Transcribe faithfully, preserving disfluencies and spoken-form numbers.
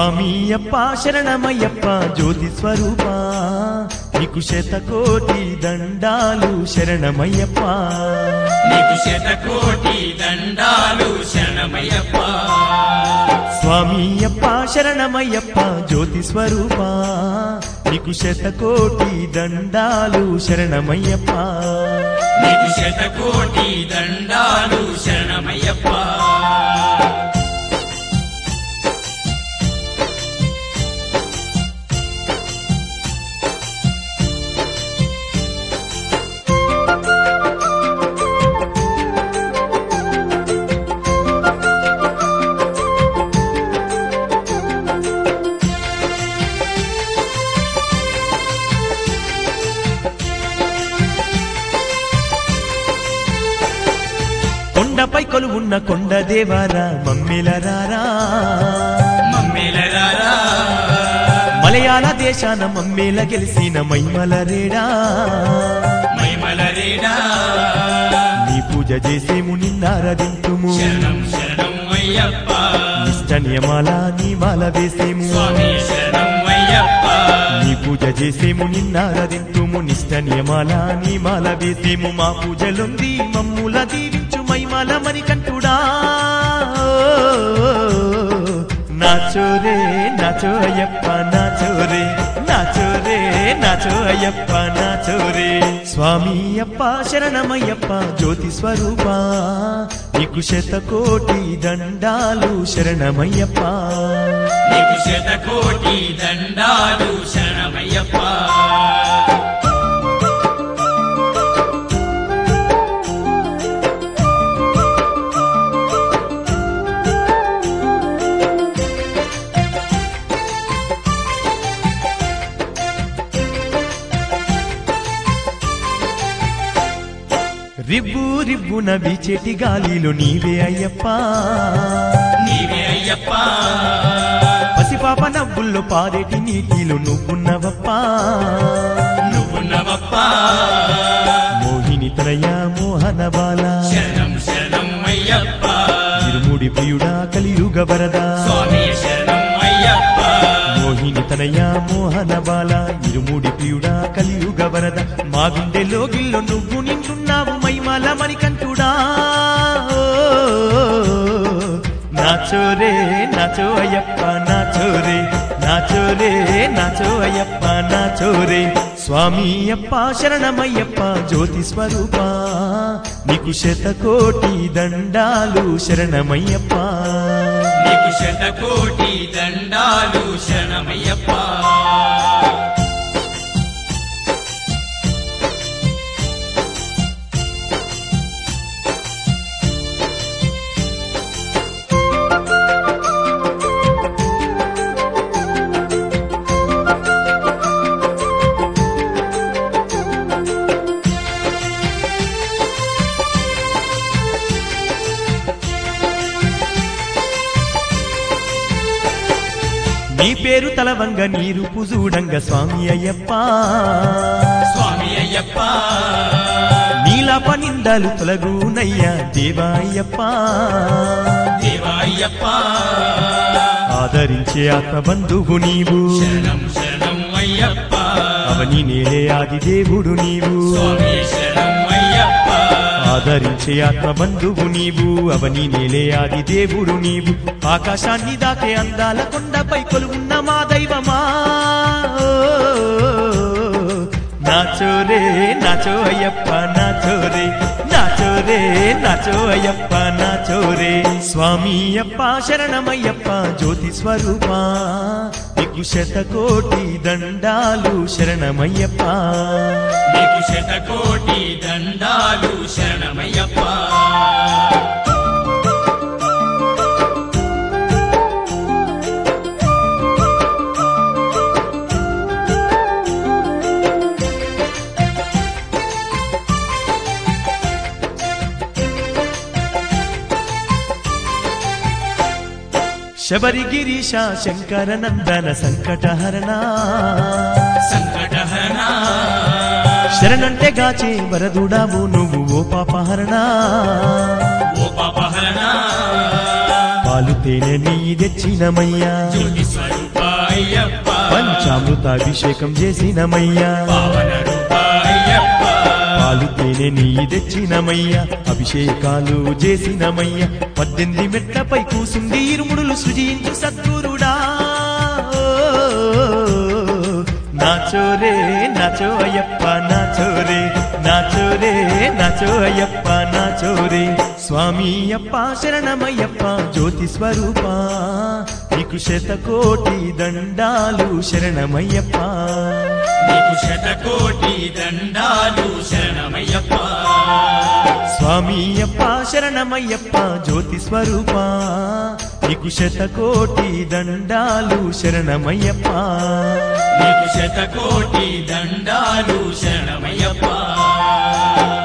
స్వామియప్ప శరణమయ్యప్ప జ్యోతి స్వరూప నీకు శతకోటి దండాలు శరణమయ్యప్ప నీకు శతకోటి దండాలు శరణమయ్యప్ప స్వామియప్ప శరణమయ్యప్ప జ్యోతి స్వరూప నీకు శతకోటి దండాలు శరణమయ్యప్ప నీకు శతకోటి దండాలు శరణమయ్యప్ప కొండపై కొలువున్న కొండ దేవారా మమ్మిలరారా మమ్మేలరారా మలయాళ దేశాన మమ్మేల గెలిసిన మైమలరేడా మైమలరేడా నీ పూజ చేసేము నిన్నారదింతుము శరణం శరణం అయ్యప్ప ఇష్ట నియమాల నీ మాల వేసేము స్వామి శరణం అయ్యప్ప నీ పూజ చేసేము నిన్నారదింతుము నిష్ట నియమాల నీ మాల వేసేము మా పూజలుంది మమ్ముల దీవించు మైమాల మణికంఠుడా నాచోరే నాచో అయ్యప్ప నాచోరే నాచోరే నాచో అయ్యప్ప నాచోరే స్వామియప్ప శరణమయ్యప్ప జ్యోతి స్వరూప నీకు శతకోటి దండాలు శరణమయ్యప్ప నీకు శతకోటి దండాలు శరణమయ్యప్ప రివ్వు రివ్వున వీచేటి గాలిలో నీవే అయ్యప్ప నీవే అయ్యప్ప పసిపాప నవ్వుల్లో పారేటి నీటిలో నువ్వున్నవప్ప నువ్వున్నవప్ప మోహిని తనయ మోహన బాల శరణం శరణం అయ్యప్ప ఇరుముడి ప్రియుడా కలియుగ వరదా స్వామి శరణం అయ్యప్ప మోహిని తనయ మోహన బాల ఇరుముడి ప్రియుడా కలియుగ వరద మా గుండెలో గిల్లో నువ్వు నింటున్నావు మైమాల మణికంఠుడా నాచోరే నాచో అయ్యప్ప నాచోరే నాచోరే నాచో అయ్యప్ప నాచోరే స్వామియప్ప శరణమయ్యప్ప జ్యోతి స్వరూప నీకు శతకోటి దండాలు శరణమయ్యప్ప నీకు శతకోటి దండాలు శరణమయ్యప్ప నీ పేరు తలవంగ నీరు పుజూడంగ స్వామి అయ్యప్ప స్వామి అయ్యప్ప నీలాప నిందాలు తొలగునయ్యా దేవా అయ్యప్ప దేవా అయ్యప్ప ఆదరించే ఆత్మబంధువు నీవు శరణం శరణం అయ్యప్ప అవని నేలే ఆది దేవుడు నీవు స్వామి శరణం అయ్యప్ప ఆదరించే ఆత్మబంధువు నీవు అవని నేలే ఆది దేవుడు నీవు ఆకాశాన్ని దాకే అందాల కొండపై కొలువున్న మా దైవమా నాచోరే నాచో అయ్యప్ప నాచోరే నాచోరే నాచో అయ్యప్ప నాచోరే స్వామియప్ప శరణమయ్యప్ప జ్యోతి స్వరూప నీకు శతకోటి దండాలు శరణమయ్యప్ప నీకు శతకోటి దండాలు శరణమయ్యప్ప శబరిగిరీశ శంకర నందన సంకటహరణ సంకటహరణ శరణంటే గాచే వరదుడావు నువ్వు ఓ పాపహరణ ఓ పాపహరణ పాలు తేనె నెయ్యి తెచ్చినమయ్యా జ్యోతి స్వరూప అయ్యప్ప పంచామృతాభిషేకం చేసినమయ్యా పావన రూప అయ్యప్ప పాలు తేనె నెయ్యి తెచ్చినమయ్యా అభిషేకాలు చేసినమయ్యా పద్దెనిమిది మెట్లపై కూసుండి ఇరుముడులు సృజించు సద్గురుడా నాచోరే నాచో అయ్యప్ప నాచోరే నాచోరే నాచో అయ్యప్ప నాచోరే స్వామి అప్ప శరణమయ్యప్ప జ్యోతి స్వరూప నీకు శతకోటి దండాలు శరణమయ్యప్ప నీకు శతకోటి దండాలు శరణమయ్యప్ప స్వామి అప్ప శరణమయ్యప్ప జ్యోతి స్వరూప నీకు శతకోటి దండాలు శరణమయ్యప్ప నీకు శతకోటి దండాలు శరణమయ్యప్ప